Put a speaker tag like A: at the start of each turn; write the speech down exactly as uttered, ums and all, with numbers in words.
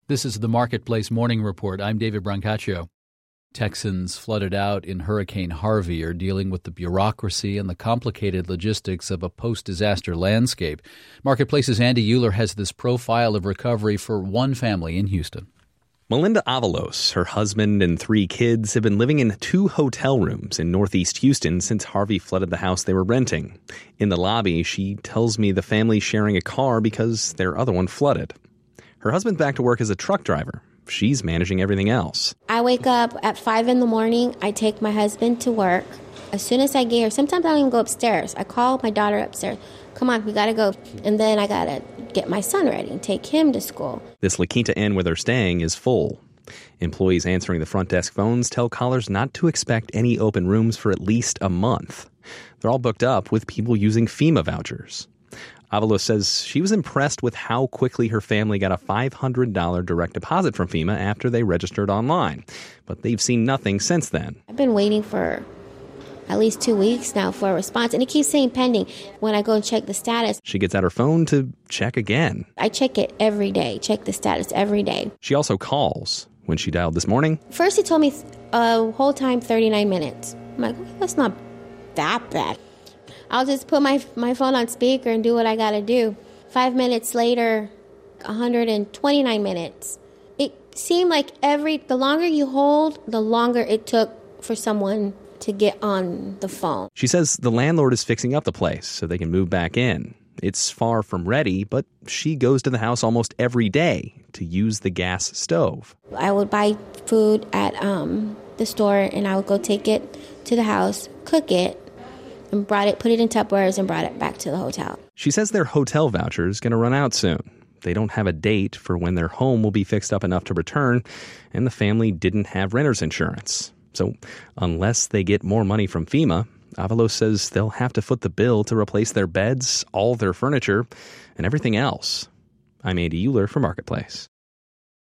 A: This is the Marketplace Morning Report. I'm David Brancaccio. Texans flooded out in Hurricane Harvey are dealing with the bureaucracy and the complicated logistics of a post-disaster landscape. Marketplace's Andy Euler has this profile of recovery for one family in Houston.
B: Melinda Avalos, her husband, and three kids have been living in two hotel rooms in northeast Houston since Harvey flooded the house they were renting. In the lobby, she tells me the family's sharing a car because their other one flooded. Her husband's back to work as a truck driver. She's managing everything else.
C: I wake up at five in the morning. I take my husband to work. As soon as I get here, sometimes I don't even go upstairs. I call my daughter upstairs. Come on, we got to go. And then I got to get my son ready and take him to school.
B: This La Quinta Inn where they're staying is full. Employees answering the front desk phones tell callers not to expect any open rooms for at least a month. They're all booked up with people using FEMA vouchers. Avalos says she was impressed with how quickly her family got a five hundred dollars direct deposit from FEMA after they registered online. But they've seen nothing since then.
C: I've been waiting for at least two weeks now for a response, and it keeps saying pending when I go and check the status.
B: She gets out her phone to check again.
C: I check it every day, check the status every day.
B: She also calls. When she dialed this morning,
C: first it told me a whole time thirty-nine minutes. I'm like, well, that's not that bad. I'll just put my my phone on speaker and do what I got to do. Five minutes later, one hundred twenty-nine minutes. It seemed like every the longer you hold, the longer it took for someone to get on the phone.
B: She says the landlord is fixing up the place so they can move back in. It's far from ready, but she goes to the house almost every day to use the gas stove.
C: I would buy food at um, the store, and I would go take it to the house, cook it, and brought it, put it in Tupperwares and brought it back to the hotel.
B: She says their hotel voucher is going to run out soon. They don't have a date for when their home will be fixed up enough to return, and the family didn't have renter's insurance. So unless they get more money from FEMA, Avalos says they'll have to foot the bill to replace their beds, all their furniture, and everything else. I'm Andy Euler for Marketplace.